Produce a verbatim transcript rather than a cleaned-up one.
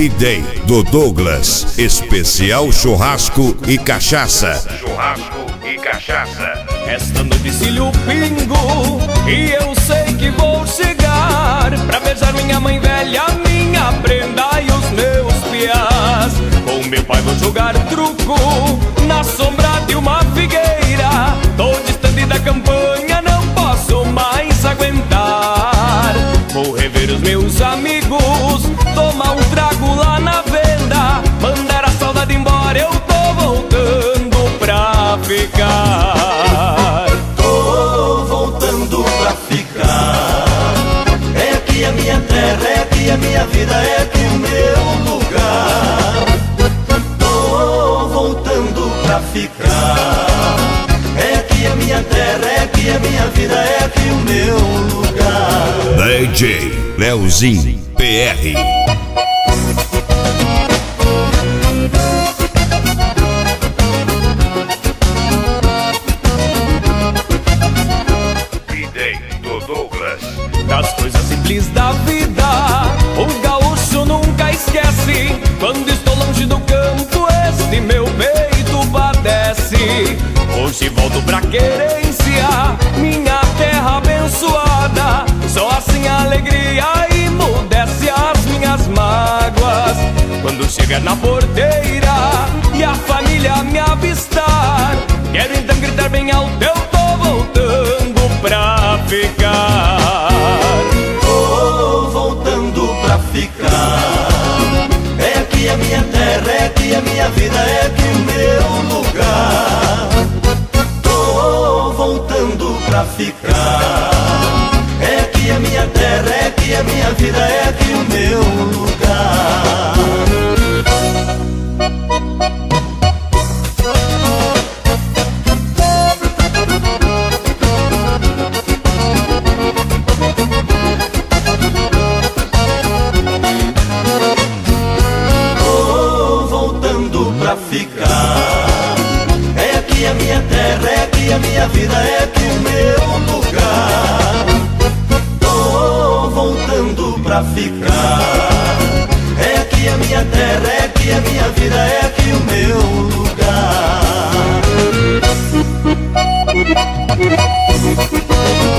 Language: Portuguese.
B-Day do Douglas, especial churrasco e cachaça. Churrasco e cachaça. Esta noite cilho o pingo e eu sei que vou chegar pra beijar minha mãe velha, minha prenda e os meus piás. Com meu pai vou jogar truco na sombra de uma figueira. Tô distante da campanha, não posso mais aguentar. Vou rever os meus amigos, tomar um trago lá na venda, mandar a saudade embora, eu tô voltando pra ficar. Tô voltando pra ficar. É aqui a minha terra, é aqui a minha vida, é aqui o meu lugar. Tô voltando pra ficar. É aqui a minha terra, é aqui a minha vida, é aqui o meu lugar. D J Leozinho P R. B-Day do Douglas. Das coisas simples da vida, o gaúcho nunca esquece. Quando estou longe do campo, este meu peito padece. Hoje volto pra querência, minha terra abençoada. Só assim a alegria emudece as minhas mágoas. Quando chegar na porteira e a família me avistar, quero então gritar bem alto, eu tô voltando pra ficar. Tô voltando pra ficar. É aqui a minha terra, é aqui a minha vida, é aqui o meu lugar. Tô voltando pra ficar. É aqui a minha terra, é aqui a minha vida, é aqui o meu lugar. Tô voltando pra ficar. É aqui a minha terra, é aqui a minha vida, é aqui o meu lugar. Tô voltando pra ficar. É aqui a minha terra, é aqui a minha vida, é aqui o meu lugar.